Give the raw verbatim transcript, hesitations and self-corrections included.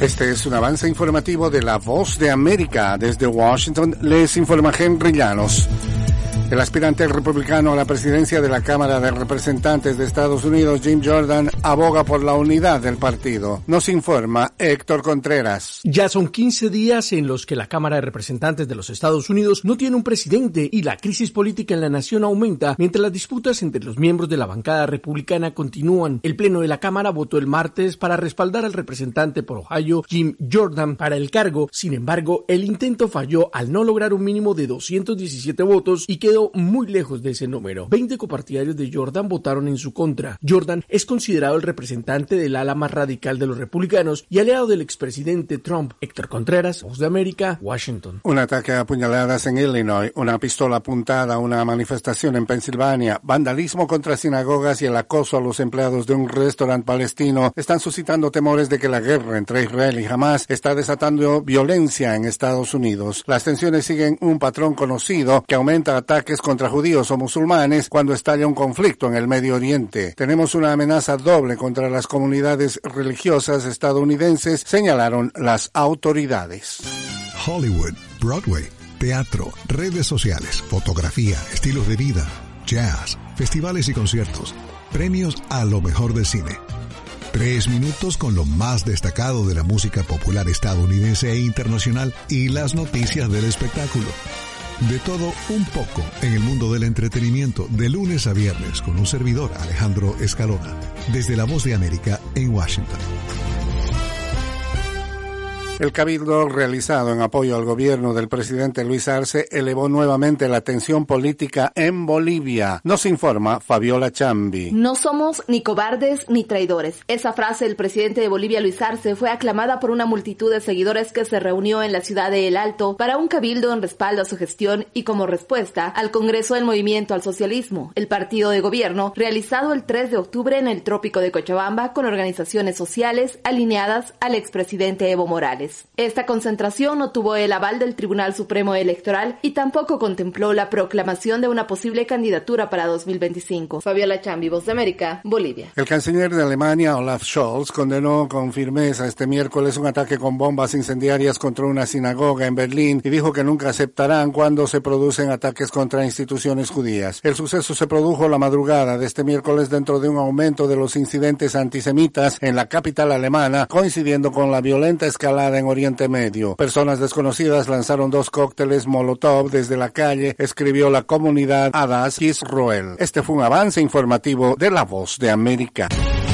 Este es un avance informativo de La Voz de América. Desde Washington les informa Henry Llanos. El aspirante republicano a la presidencia de la Cámara de Representantes de Estados Unidos, Jim Jordan, aboga por la unidad del partido. Nos informa Héctor Contreras. Ya son quince días en los que la Cámara de Representantes de los Estados Unidos no tiene un presidente y la crisis política en la nación aumenta mientras las disputas entre los miembros de la bancada republicana continúan. El Pleno de la Cámara votó el martes para respaldar al representante por Ohio, Jim Jordan, para el cargo. Sin embargo, el intento falló al no lograr un mínimo de doscientos diecisiete votos y quedó muy lejos de ese número. veinte copartidarios de Jordan votaron en su contra. Jordan es considerado el representante del ala más radical de los republicanos y aliado del expresidente Trump. Héctor Contreras, Voz de América, Washington. Un ataque a puñaladas en Illinois, una pistola apuntada a una manifestación en Pensilvania, vandalismo contra sinagogas y el acoso a los empleados de un restaurante palestino están suscitando temores de que la guerra entre Israel y Hamas está desatando violencia en Estados Unidos. Las tensiones siguen un patrón conocido que aumenta ataques contra judíos o musulmanes cuando estalla un conflicto en el Medio Oriente. Tenemos una amenaza doble contra las comunidades religiosas estadounidenses, señalaron las autoridades. Hollywood, Broadway, teatro, redes sociales, fotografía, estilos de vida, jazz, festivales y conciertos, premios a lo mejor del cine. Tres minutos con lo más destacado de la música popular estadounidense e internacional y las noticias del espectáculo. De todo un poco en el mundo del entretenimiento, de lunes a viernes, con un servidor, Alejandro Escalona, desde La Voz de América en Washington. El cabildo realizado en apoyo al gobierno del presidente Luis Arce elevó nuevamente la tensión política en Bolivia. Nos informa Fabiola Chambi. No somos ni cobardes ni traidores. Esa frase del presidente de Bolivia, Luis Arce, fue aclamada por una multitud de seguidores que se reunió en la ciudad de El Alto para un cabildo en respaldo a su gestión y como respuesta al Congreso del Movimiento al Socialismo, el partido de gobierno, realizado el tres de octubre en el Trópico de Cochabamba con organizaciones sociales alineadas al expresidente Evo Morales. Esta concentración no tuvo el aval del Tribunal Supremo Electoral y tampoco contempló la proclamación de una posible candidatura para dos mil veinticinco. Fabiola Chambi, Voz de América, Bolivia. El canciller de Alemania, Olaf Scholz, condenó con firmeza este miércoles un ataque con bombas incendiarias contra una sinagoga en Berlín y dijo que nunca aceptarán cuando se producen ataques contra instituciones judías. El suceso se produjo la madrugada de este miércoles dentro de un aumento de los incidentes antisemitas en la capital alemana, coincidiendo con la violenta escalada en Oriente Medio. Personas desconocidas lanzaron dos cócteles Molotov desde la calle, escribió la comunidad Adas Israel. Este fue un avance informativo de La Voz de América.